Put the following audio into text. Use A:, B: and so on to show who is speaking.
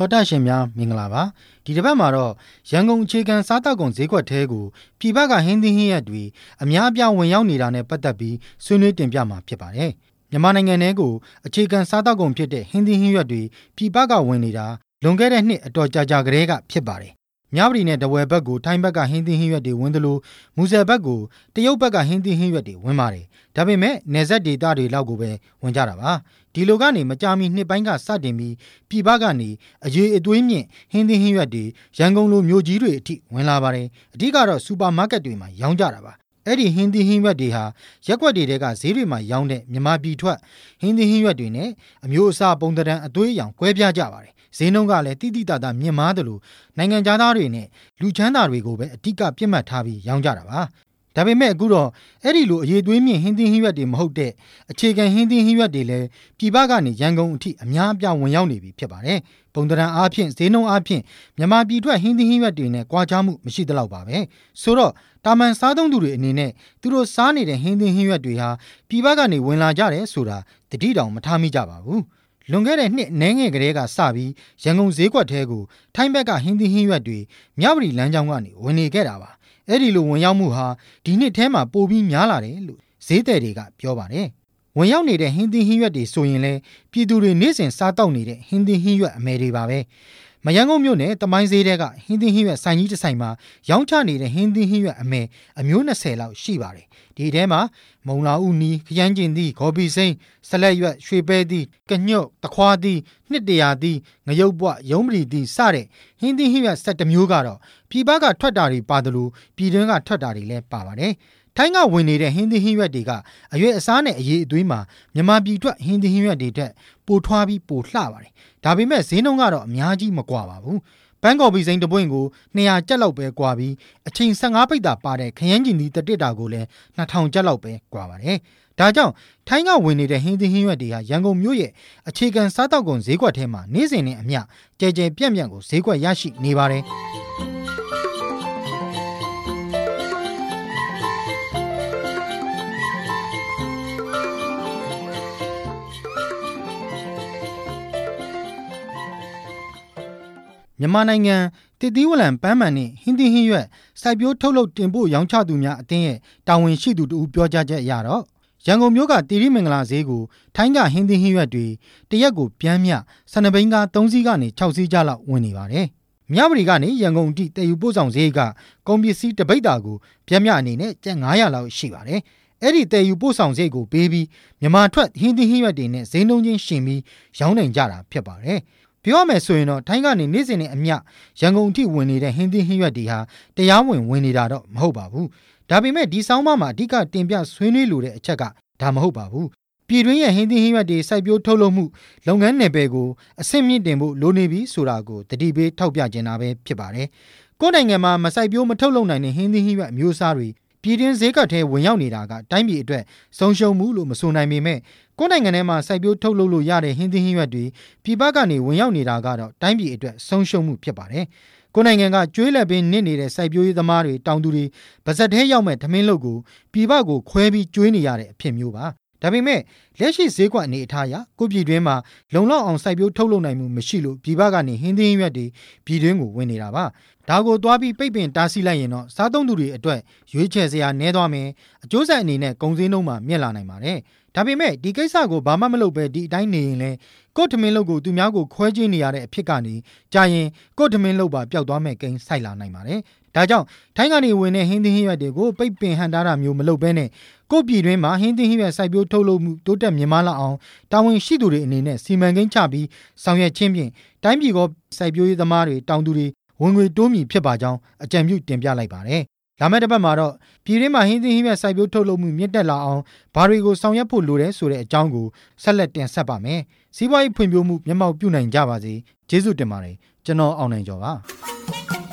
A: တော်တရှင်များမင်္ဂလာပါဒီတစ်ပတ်မှာတော့ရန်ကုန်အခြေခံစားတောက်ကုန်ဈေးကွက်ထဲကိုပြည်ပကဟင်းသီးဟင်းရက်တွေအများအပြားဝင်ရောက်နေတာနဲ့ပတ်သက်ပြီးဆွေးနွေးတင်ပြမှာဖြစ်ပါတယ်မြန်မာနိုင်ငံထဲကိုအခြေခံစားတောက်ကုန်ဖြစ်တဲ့ဟင်းသီးဟင်းရက်တွေပြည်ပကဝင်နေတာလွန်ခဲ့တဲ့နှစ်အတော်ကြာကတည်းကဖြစ်ပါတယ်မြဝတီနဲ့တဝယ်ဘက်ကိုထိုင်းဘက်ကဟင်းသီးဟင်းရွက်တွေဝင်သလိုမူဆယ်ဘက်ကိုတရုတ်ဘက်ကဟင်းသီးဟင်းရွက်တွေဝင်ပါတယ်ဒါပေမဲ့နယ်စပ်ဒေသတွေလောက်ကိုပဲဝင်ကြတာပါဒီလိုကနေမကြာမီနှစ်ပိုင်းကစတင်ပြီးပြည်ပကနေအရေးအသွေးမြင့်ဟင်းသီးဟင်းရွက်တွေရန်ကုန်လိုမြို့ကြီးတွေအထိဝင်လာပါတယ်အဓိကတော့စူပါမားကတ်တွေမှာရောင်းကြတာပါအဲ့ဒီဟင်းသီးဟင်းရွက်တွေဟာရက်ွက်တွေကဈေးတွေမှာရောင်းတဲ့မြန်မာပြည်ထွက်ဟင်းသီးဟင်းရွက်တွေနဲ့အမျိုးအစားပုံသဏ္ဍာန်အသွေးအရောင်ကွဲပြားကြပါတယ်ဈေးနှုန်းကလည်းတိတိတသာမြင့်မားတယ်လို့နိုင်ငံသားတွေနဲ့လူချမ်းသာတွေကိုပဲအဓိကပြစ်မှတ်ထားပြီးရောင်းကြတာပါဒါပေမဲ့အခုတော့အဲ့ဒီလိုအရေးသွေးမြင့်ဟင်းသီးဟင်းရွက်တွေမဟုတ်တဲ့အခြေခံဟင်းသီးဟင်းရွက်တွေလည်းပြည်ပကနေရန်ကုန်အထိအများအပြားဝင်ရောက်နေပြီဖြစ်ပါတယ်ပုံသဏ္ဍာန်အားဖြင့်ဈေးနှုန်းအားဖြင့်မြန်မာပြည်ထွက်ဟင်းသီးဟင်းရွက်တွေနဲ့ကွာခြားမှုမရှိသလောက်ပါပဲဆိုတော့တာမန်စားသုံးသူတွေအနေနဲ့သူတို့စားနေတဲ့ဟင်းသီးဟင်းရွက်တွေဟာပြည်ပကနေဝင်လာကြတယ်ဆိုတာတတိတောင်မထားမိကြပါဘူးလွန်ခဲ့တဲ့နှစ်နည်းငယ်ကလေးကစပြီးရန်ကုန်ဈေးကွက်ထဲကိုထိုင်းဘက်ကဟင်းသီးဟင်းရွက်တွေမြဝတီလမ်းကြောင်းကနေဝင်နေခဲ့တာပါအဲ့ဒီလိုဝင်ရောက်မှုဟာဒီနှစ်ထဲမှာပိုပြီးများလာတယ်လို့ဈေးသည်တွေကပြောပါတယ်ဝင်ရောက်နေတဲ့ဟင်းသီးဟင်းရွက်တွေဆိုရင်လည်းပြည်သူတွေနေ့စဉ်စားတောက်နေတဲ့ဟင်းသီးဟင်းရွက်အမယ်တွေပါပဲမရန်ကုန်မြို့နယ်တမိုင်းဈေးတဲကဟင်းသီးဟင်းရွက်ဆိုင်ကြီးတစ်ဆိုင်မှာရောင်းချနေတဲ့ဟင်းသီးဟင်းရွက်အမယ်အမျိုး20လောက်ရှိပါတယ်ဒီထဲမှာမုံလာဥနီခရမ်းကျင်သီးဂေါ်ပီစိမ်းဆလက်ရွက်ရွှေပဲသီးကညွတ်တခွားသီးနှစ်တရာသီးငရုတ်ပွရုံးပရီသီးစတဲ့ဟင်းသီးဟင်းရွက်17မျိုးကတော့ပြည်ပကထွက်တာတွေပါတယ်လို့ပြည်တွင်းကထွက်တာတွေလည်းပါပါတယ်ထိုင်းကဝင်နေတဲ့ဟင်းသီးဟင်းရွက်တွေကအရွယ်အစားနဲ့အရေးအသွေးမှာမြန်မာပြည်ထွက်ဟင်းသီးဟင်းရွက်တွေတက်ပိုထွားပြီးပိုလှပါတယ်ဒါပေမဲ့ဈေးနှုန်းကတော့အများကြီးမကွာပါဘူးပန်းကော်ပီစိမ်းတစ်ပွင့်ကို200ကျပ်လောက်ပဲကွာပြီးအချိန်15ပိတ်တာပါတဲ့ခရမ်းကျင်သီးတစ်တစ်တာကိုလည်း2000ကျပ်လောက်ပဲကွာပါတယ်ဒါကြောင့်ထိုင်းကဝင်နေတဲ့ဟင်းသီးဟင်းရွက်တွေဟာရန်ကုန်မြို့ရဲ့အခြေခံစားတောက်ကုန်ဈေးကွက်ထဲမှာနေ့စဉ်နဲ့အမျှကြဲကြဲပြန့်ပြန့်ကိုဈေးကွက်ရရှိနေပါတယ်မြန်မာနိုင်ငံတည်သီးဝလံပန်းမှန်နဲ့ဟင်းသီးဟင်းရွက်စိုက်ပျိုးထုတ်လုပ်တင်ပို့ရောင်းချသူများအသင်းရဲ့တာဝန်ရှိသူတို့ပြောကြားချက်အရတော့ရန်ကုန်မြို့ကတီရီမင်္ဂလာဈေးကိုထိုင်းကဟင်းသီးဟင်းရွက်တွေတရက်ကိုပြန်မြ12ဘိန်းကား3စီးကနေ6စီးကြလောက်ဝင်နေပါတယ်မြဝတီကနေရန်ကုန်အထိတည်ယူပို့ဆောင်ဈေးကကုန်ပစ္စည်းတပိတ်တာကိုပြန်မြအနေနဲ့ကျပ်900လောက်ရှိပါတယ်အဲ့ဒီတည်ယူပို့ဆောင်ဈေးကိုပေးပြီးမြန်မာထွက်ဟင်းသီးဟင်းရွက်တွေနဲ့ဈေးနှုန်းချင်းရှင်ပြီးရောင်းနိုင်ကြတာဖြစ်ပါတယ်ပြောရမယ်ဆိုရင်တော့ထိုင်းကနေနေ့စဉ်နဲ့အမျှရန်ကုန်အထိဝင်နေတဲ့ဟင်းသီးဟင်းရွက်တွေဟာတရားဝင်နေတာတော့မဟုတ်ပါဘူးဒါပေမဲ့ဒီဆောင်းပါးမှာအဓိကတင်ပြဆွေးနွေးလိုတဲ့အချက်ကဒါမဟုတ်ပါဘူးပြည်တွင်းရဲ့ဟင်းသီးဟင်းရွက်တွေစိုက်ပျိုးထုတ်လုပ်မှုလုပ်ငန်းနယ်ပယ်ကိုအဆင့်မြင့်တင်ဖို့လိုနေပြီဆိုတာကိုတတိပေးထောက်ပြခြင်းတာပဲဖြစ်ပါတယ်ကိုယ်နိုင်ငံမှာမစိုက်ပျိုးမထုတ်လုပ်နိုင်တဲ့ဟင်းသီးဟင်းရွက်အမျိုးအစားတွေပြည်တွင်းဈေးကွက်ထဲဝင်ရောက်နေတာကတိုင်းပြည်အတွက်ဆုံးရှုံးမှုလို့မဆိုနိုင်ပေမဲ့ကိုယ်နိုင်ငံထဲမှာစိုက်ပျိုးထုတ်လုပ်လို့ရတဲ့ဟင်းသီးဟင်းရွက်တွေပြည်ပကနေဝင်ရောက်နေတာကတော့တိုင်းပြည်အတွက်ဆုံးရှုံးမှုဖြစ်ပါတယ်။ကိုယ်နိုင်ငံကကျွေးလက်ပင်နစ်နေတဲ့စိုက်ပျိုးရေးသမားတွေတောင်သူတွေပါဇက်ထဲရောက်မဲ့ထမင်းလုပ်ကိုပြည်ပကိုခွဲပြီးကျွေးနေရတဲ့အဖြစ်မျိုးပါ။ဒါပေမဲ့လက်ရှိဈေးကွက်အနေအထားအရကိုပြည်တွင်းမှာလုံလောက်အောင်စိုက်ပျိုးထုတ်လုပ်နိုင်မှုမရှိလို့ပြည်ပကနေဟင်းသီးဟင်းရွက်တွေပြည်တွင်းကိုဝင်နေတာပါ။ဒါကိုသွားပြီးပိတ်ပင်တားဆီးလိုက်ရင်တော့စားသုံးသူတွေအတွက်ရွေးချယ်စရာနည်းသွားမယ်အကျိုးဆက်အနေနဲ့ကုန်စည်နှုန်းမှာမြင့်လာနိုင်ပါတယ်ဒါပေမဲ့ဒီကိစ္စကိုဘာမှမလုပ်ပဲဒီအတိုင်းနေရင်လဲကို့ထမင်းလုပ်ကိုသူများကိုခွဲခြင်းနေရတဲ့အဖြစ်ကနေကြာရင်ကို့ထမင်းလုပ်ပါပျောက်သွားမဲ့ကိန်းဆိုင်လာနိုင်ပါတယ်ဒါကြောင့်ထိုင်းကနေဝင်တဲ့ဟင်းသီးဟင်းရွက်တွေကိုပိတ်ပင်ဟန်တာတာမျိုးမလုပ်ဘဲနဲ့ကို့ပြည်တွင်းမှာဟင်းသီးဟင်းရွက်စိုက်ပျိုးထုတ်လုပ်မှုတိုးတက်မြင့်မားလာအောင်တာဝန်ရှိသူတွေအနေနဲ့စီမံကိန်းချပြီးဆောင်ရွက်ခြင်းဖြင့်တိုင်းပြည်ကစိုက်ပျိုးရေးသမားတွေတောင်သူတွေဝင်ငွေတိုးမြင့်ဖြစ်ပါကြောင်းအကြံပြုတင်ပြလိုက်ပါတယ်လာမယ့်တစ်ပတ်မှာတော့ပြည်တွင်းမှာဟင်းသီးဟင်းရွက်စိုက်ပျိုးထုတ်လုပ်မှုမြင့်တက်လာအောင်ဘာတွေကိုဆောင်ရွက်ဖို့လိုတယ်ဆိုတဲ့အကြောင်းကိုဆက်လက်တင်ဆက်ပါမယ်စီးပွားရေးဖွံ့ဖြိုးမှုမျက်မှောက်ပြုနိုင်ကြပါစေကျေးဇူးတင်ပါတယ်ကျွန်တော်အောင်နိုင်ကျော်ပါ